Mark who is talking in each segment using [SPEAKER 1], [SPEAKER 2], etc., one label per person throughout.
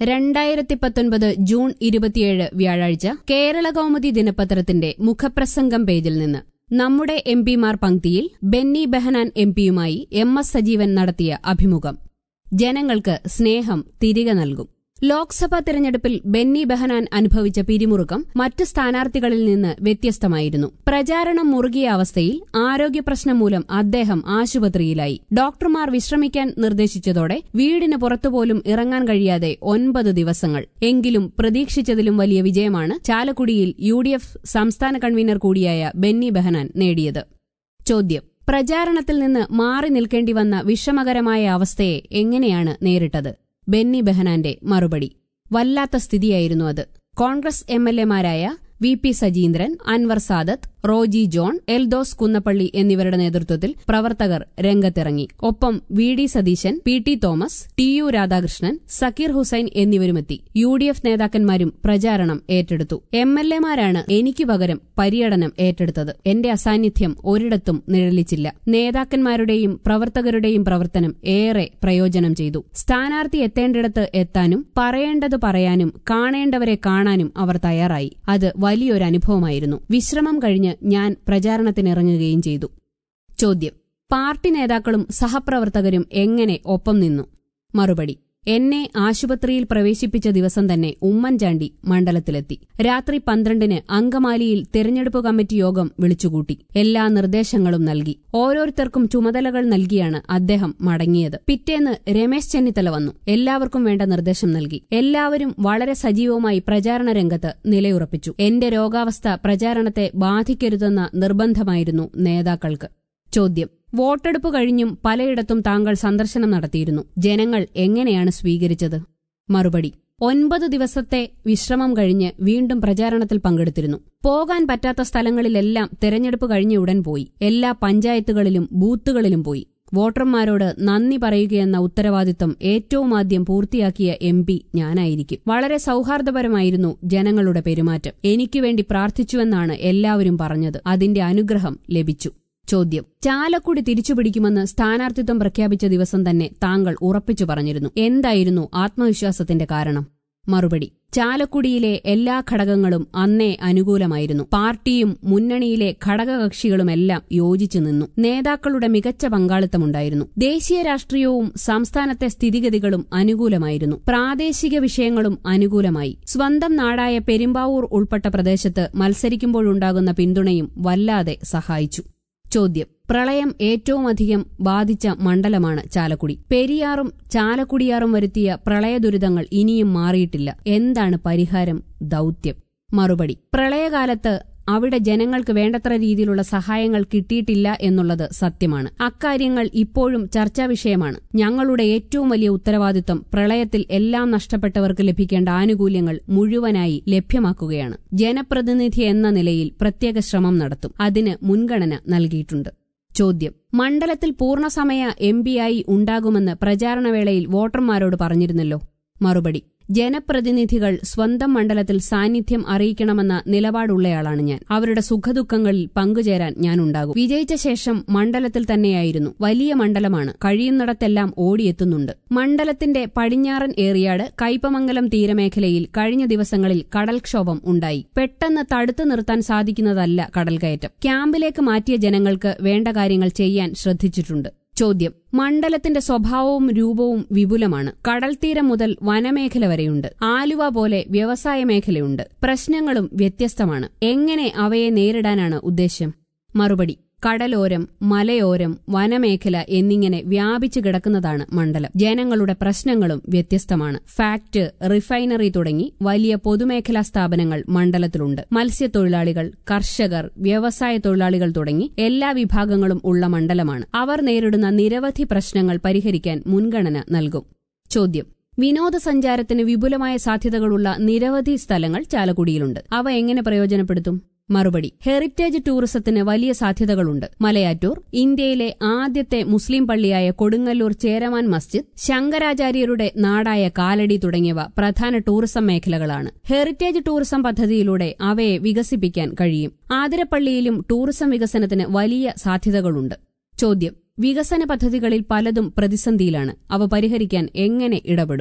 [SPEAKER 1] 2019 June 27 വ്യാഴാഴ്ച കേരളകൗമുദി ദിനപത്രത്തിന്റെ മുഖപ്രസംഗം പേജിൽ നിന്ന് നമ്മുടെ എംപിമാർ പങ്ക്തിയിൽ ബെന്നി ബെഹനാൻ എംപിയുമായി MS സജീവൻ നടത്തിയ അഭിമുഖം. ജനങ്ങൾക്ക് സ്നേഹം തിരികെ നൽകും. ലോക്സഭാ തെരഞ്ഞെടുപ്പിൽ ബെന്നി ബെഹനാൻ അനുഭവിച്ച പിരിമുറുക്കം മറ്റ് സ്ഥാനാർത്ഥികളിൽ നിന്ന് വ്യത്യസ്തമായിരുന്നു. പ്രചാരണം മുറുകിയ അവസ്ഥയിൽ ആരോഗ്യപ്രശ്നം മൂലം അദ്ദേഹം ആശുപത്രിയിലായി. ഡോക്ടർമാർ വിശ്രമിക്കാൻ നിർദ്ദേശിച്ചതോടെ വീടിന് പുറത്തുപോലും ഇറങ്ങാൻ കഴിയാതെ 9 ദിവസങ്ങൾ. എങ്കിലും പ്രതീക്ഷിച്ചതിലും വലിയ വിജയമാണ് ചാലക്കുടിയിൽ UDF സംസ്ഥാന കൺവീനർ കൂടിയായ ബെന്നി ബെഹനാൻ നേടിയത്. ചോദ്യം: പ്രചാരണത്തിൽ നിന്ന് മാറി നിൽക്കേണ്ടി വന്ന വിഷമകരമായ അവസ്ഥയെ എങ്ങനെയാണ് നേരിട്ടത്? ബെന്നി ബെഹനാന്റെ മറുപടി: വല്ലാത്ത സ്ഥിതിയായിരുന്നു അത്. കോൺഗ്രസ് MLA-മാരായ VP സജീന്ദ്രൻ, അൻവർ സാദത്ത്, റോജി ജോൺ, എൽദോസ് കുന്നപ്പള്ളി എന്നിവരുടെ നേതൃത്വത്തിൽ പ്രവർത്തകർ രംഗത്തിറങ്ങി. ഒപ്പം VD Satheesan, PT Thomas, TU Radhakrishnan, Zakir Hussain എന്നിവരുമെത്തി. UDF നേതാക്കന്മാരും പ്രചാരണം ഏറ്റെടുത്തു. MLA-മാരാണ് എനിക്ക് പകരം പര്യടനം ഏറ്റെടുത്തത്. എന്റെ അസാന്നിധ്യം ഒരിടത്തും നിഴലിച്ചില്ല. നേതാക്കന്മാരുടെയും പ്രവർത്തകരുടെയും പ്രവർത്തനം ഏറെ പ്രയോജനം ചെയ്തു. സ്ഥാനാർത്ഥി എത്തേണ്ടിടത്ത് എത്താനും പറയേണ്ടത് പറയാനും കാണേണ്ടവരെ കാണാനും അവർ തയ്യാറായി. അത് വലിയൊരു അനുഭവമായിരുന്നു. വിശ്രമം കഴിഞ്ഞ് ഞാൻ പ്രചാരണത്തിനിറങ്ങുകയും ചെയ്തു. ചോദ്യം: പാർട്ടി നേതാക്കളും സഹപ്രവർത്തകരും എങ്ങനെ ഒപ്പം നിന്നു? മറുപടി: എന്നെ ആശുപത്രിയിൽ പ്രവേശിപ്പിച്ച ദിവസം തന്നെ ഉമ്മൻചാണ്ടി മണ്ഡലത്തിലെത്തി. രാത്രി 12-ന് അങ്കമാലിയിൽ തെരഞ്ഞെടുപ്പ് കമ്മിറ്റി യോഗം വിളിച്ചുകൂട്ടി. എല്ലാ നിർദ്ദേശങ്ങളും നൽകി. ഓരോരുത്തർക്കും ചുമതലകൾ നൽകിയാണ് അദ്ദേഹം മടങ്ങിയത്. പിറ്റേന്ന് രമേശ് ചെന്നിത്തല വന്നു. എല്ലാവർക്കും വേണ്ട നിർദ്ദേശം നൽകി. എല്ലാവരും വളരെ സജീവമായി പ്രചാരണ രംഗത്ത് നിലയുറപ്പിച്ചു. എന്റെ രോഗാവസ്ഥ പ്രചാരണത്തെ ബാധിക്കരുതെന്ന നിർബന്ധമായിരുന്നു നേതാക്കൾക്ക്. ചോദ്യം: വോട്ടെടുപ്പ് കഴിഞ്ഞും പലയിടത്തും താങ്കൾ സന്ദർശനം നടത്തിയിരുന്നു. ജനങ്ങൾ എങ്ങനെയാണ് സ്വീകരിച്ചത്? മറുപടി: 9 ദിവസത്തെ വിശ്രമം കഴിഞ്ഞ് വീണ്ടും പ്രചാരണത്തിൽ പങ്കെടുത്തിരുന്നു. പോകാൻ പറ്റാത്ത സ്ഥലങ്ങളിലെല്ലാം തെരഞ്ഞെടുപ്പ് കഴിഞ്ഞ ഉടൻ പോയി. എല്ലാ പഞ്ചായത്തുകളിലും ബൂത്തുകളിലും പോയി. വോട്ടർമാരോട് നന്ദി പറയുകയെന്ന ഉത്തരവാദിത്തം ഏറ്റവും ആദ്യം പൂർത്തിയാക്കിയ MP ഞാനായിരിക്കും. വളരെ സൌഹാർദ്ദപരമായിരുന്നു ജനങ്ങളുടെ പെരുമാറ്റം. എനിക്കുവേണ്ടി പ്രാർത്ഥിച്ചുവെന്നാണ് എല്ലാവരും പറഞ്ഞത്. അതിന്റെ അനുഗ്രഹം ലഭിച്ചു. ചോദ്യം: ചാലക്കുടി തിരിച്ചുപിടിക്കുമെന്ന് സ്ഥാനാർത്ഥിത്വം പ്രഖ്യാപിച്ച ദിവസം തന്നെ താങ്കൾ ഉറപ്പിച്ചു പറഞ്ഞിരുന്നു. എന്തായിരുന്നു ആത്മവിശ്വാസത്തിന്റെ കാരണം? മറുപടി: ചാലക്കുടിയിലെ എല്ലാ ഘടകങ്ങളും അന്നേ അനുകൂലമായിരുന്നു. പാർട്ടിയും മുന്നണിയിലെ ഘടകകക്ഷികളുമെല്ലാം യോജിച്ചു നിന്നു. നേതാക്കളുടെ മികച്ച പങ്കാളിത്തമുണ്ടായിരുന്നു. ദേശീയ രാഷ്ട്രീയവും സംസ്ഥാനത്തെ സ്ഥിതിഗതികളും അനുകൂലമായിരുന്നു. പ്രാദേശിക വിഷയങ്ങളും അനുകൂലമായി. സ്വന്തം നാടായ പെരുമ്പാവൂർ ഉൾപ്പെട്ട പ്രദേശത്ത് മത്സരിക്കുമ്പോഴുണ്ടാകുന്ന പിന്തുണയും വല്ലാതെ സഹായിച്ചു. ചോദ്യം: പ്രളയം ഏറ്റവുമധികം ബാധിച്ച മണ്ഡലമാണ് ചാലക്കുടി. പെരിയാറും ചാലക്കുടിയാറും വരുത്തിയ പ്രളയദുരിതങ്ങൾ ഇനിയും മാറിയിട്ടില്ല. എന്താണ് പരിഹാരം, ദൌത്യം? മറുപടി: പ്രളയകാലത്ത് അവിടെ ജനങ്ങൾക്ക് വേണ്ടത്ര രീതിയിലുള്ള സഹായങ്ങൾ കിട്ടിയിട്ടില്ല എന്നുള്ളത് സത്യമാണ്. അക്കാര്യങ്ങൾ ഇപ്പോഴും ചർച്ചാ വിഷയമാണ്. ഞങ്ങളുടെ ഏറ്റവും വലിയ ഉത്തരവാദിത്തം പ്രളയത്തിൽ എല്ലാം നഷ്ടപ്പെട്ടവർക്ക് ലഭിക്കേണ്ട ആനുകൂല്യങ്ങൾ മുഴുവനായി ലഭ്യമാക്കുകയാണ്. ജനപ്രതിനിധി എന്ന നിലയിൽ പ്രത്യേക ശ്രമം നടത്തും. അതിന് മുൻഗണന നൽകിയിട്ടുണ്ട്. ചോദ്യം: മണ്ഡലത്തിൽ പൂർണ്ണസമയ MP-യായി ഉണ്ടാകുമെന്ന് പ്രചാരണവേളയിൽ വോട്ടർമാരോട് പറഞ്ഞിരുന്നല്ലോ. മറുപടി: ജനപ്രതിനിധികൾ സ്വന്തം മണ്ഡലത്തിൽ സാന്നിധ്യം അറിയിക്കണമെന്ന നിലപാടുള്ളയാളാണ് ഞാൻ. അവരുടെ സുഖദുഃഖങ്ങളിൽ പങ്കുചേരാൻ ഞാനുണ്ടാകും. വിജയിച്ച ശേഷം മണ്ഡലത്തിൽ തന്നെയായിരുന്നു. വലിയ മണ്ഡലമാണ്. കഴിയുന്നിടത്തെല്ലാം ഓടിയെത്തുന്നുണ്ട്. മണ്ഡലത്തിന്റെ പടിഞ്ഞാറൻ ഏറിയാട്, കയ്പമംഗലം തീരമേഖലയിൽ കഴിഞ്ഞ ദിവസങ്ങളിൽ കടൽക്ഷോഭം ഉണ്ടായി. പെട്ടെന്ന് തടുത്തു നിർത്താൻ സാധിക്കുന്നതല്ല കടൽകയറ്റം. ക്യാമ്പിലേക്ക് മാറ്റിയ ജനങ്ങൾക്ക് വേണ്ട കാര്യങ്ങൾ ചെയ്യാൻ ശ്രദ്ധിച്ചിട്ടുണ്ട്. ചോദ്യം: മണ്ഡലത്തിന്റെ സ്വഭാവവും രൂപവും വിപുലമാണ്. കടൽത്തീരം മുതൽ വനമേഖല വരെയുണ്ട്. ആലുവ പോലെ വ്യവസായ മേഖലയുണ്ട്. പ്രശ്നങ്ങളും വ്യത്യസ്തമാണ്. എങ്ങനെ അവയെ നേരിടാനാണ് ഉദ്ദേശ്യം? മറുപടി: കടലോരം, മലയോരം, വനമേഖല എന്നിങ്ങനെ വ്യാപിച്ചു കിടക്കുന്നതാണ് മണ്ഡലം. ജനങ്ങളുടെ പ്രശ്നങ്ങളും വ്യത്യസ്തമാണ്. ഫാക്ടറി, റിഫൈനറി തുടങ്ങി വലിയ പൊതുമേഖലാ സ്ഥാപനങ്ങൾ മണ്ഡലത്തിലുണ്ട്. മത്സ്യത്തൊഴിലാളികൾ, കർഷകർ, വ്യവസായ തൊഴിലാളികൾ തുടങ്ങി എല്ലാ വിഭാഗങ്ങളും ഉള്ള മണ്ഡലമാണ്. അവർ നേരിടുന്ന നിരവധി പ്രശ്നങ്ങൾ പരിഹരിക്കാൻ മുൻഗണന നൽകും. ചോദ്യം: വിനോദസഞ്ചാരത്തിന് വിപുലമായ സാധ്യതകളുള്ള നിരവധി സ്ഥലങ്ങൾ ചാലക്കുടിയിലുണ്ട്. അവ എങ്ങനെ പ്രയോജനപ്പെടുത്തും? മറുപടി: ഹെറിറ്റേജ് ടൂറിസത്തിന് വലിയ സാധ്യതകളുണ്ട്. മലയാറ്റൂർ, ഇന്ത്യയിലെ ആദ്യത്തെ മുസ്ലിം പള്ളിയായ കൊടുങ്ങല്ലൂർ ചേരമാൻ മസ്ജിദ്, ശങ്കരാചാര്യരുടെ നാടായ കാലടി തുടങ്ങിയവ പ്രധാന ടൂറിസം മേഖലകളാണ്. ഹെറിറ്റേജ് ടൂറിസം പദ്ധതിയിലൂടെ അവയെ വികസിപ്പിക്കാൻ കഴിയും. ആതിരപ്പള്ളിയിലും ടൂറിസം വികസനത്തിന് വലിയ സാധ്യതകളുണ്ട്. ചോദ്യം: വികസന പദ്ധതികളിൽ പലതും പ്രതിസന്ധിയിലാണ്. അവ പരിഹരിക്കാൻ എങ്ങനെ ഇടപെടും?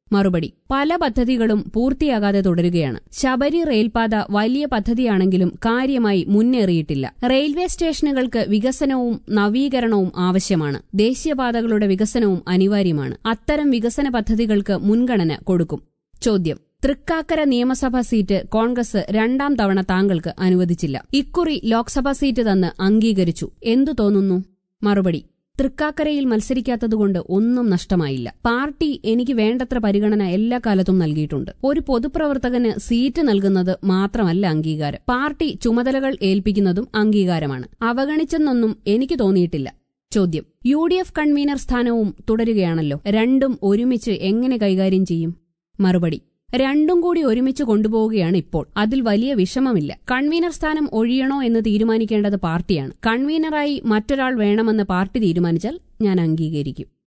[SPEAKER 1] മറുപടി: പല പദ്ധതികളും പൂർത്തിയാകാതെ തുടരുകയാണ്. ശബരി റെയിൽപാത വലിയ പദ്ധതിയാണെങ്കിലും കാര്യമായി മുന്നേറിയിട്ടില്ല. റെയിൽവേ സ്റ്റേഷനുകൾക്ക് വികസനവും നവീകരണവും ആവശ്യമാണ്. ദേശീയപാതകളുടെ വികസനവും അനിവാര്യമാണ്. അത്തരം വികസന പദ്ധതികൾക്ക് മുൻഗണന കൊടുക്കും. ചോദ്യം: തൃക്കാക്കര നിയമസഭാ സീറ്റ് കോൺഗ്രസ് 2ാം തവണ താങ്കൾക്ക് അനുവദിച്ചില്ല. ഇക്കുറി ലോക്സഭാ സീറ്റ് തന്ന് അംഗീകരിച്ചു. എന്തു തോന്നുന്നു? മറുപടി: തൃക്കാക്കരയിൽ മത്സരിക്കാത്തതുകൊണ്ട് ഒന്നും നഷ്ടമായില്ല. പാർട്ടി എനിക്ക് വേണ്ടത്ര പരിഗണന എല്ലാ കാലത്തും നൽകിയിട്ടുണ്ട്. ഒരു പൊതുപ്രവർത്തകന് സീറ്റ് നൽകുന്നത് മാത്രമല്ല അംഗീകാരം, പാർട്ടി ചുമതലകൾ ഏൽപ്പിക്കുന്നതും അംഗീകാരമാണ്. അവഗണിച്ചെന്നൊന്നും എനിക്ക് തോന്നിയിട്ടില്ല. ചോദ്യം: UDF കൺവീനർ സ്ഥാനവും തുടരുകയാണല്ലോ. രണ്ടും ഒരുമിച്ച് എങ്ങനെ കൈകാര്യം ചെയ്യും? മറുപടി: രണ്ടും കൂടി ഒരുമിച്ച് കൊണ്ടുപോവുകയാണ് ഇപ്പോൾ. അതിൽ വലിയ വിഷമമില്ല. കൺവീനർ സ്ഥാനം ഒഴിയണോ എന്ന് തീരുമാനിക്കേണ്ടത് പാർട്ടിയാണ്. കൺവീനറായി മറ്റൊരാൾ വേണമെന്ന് പാർട്ടി തീരുമാനിച്ചാൽ ഞാൻ അംഗീകരിക്കും.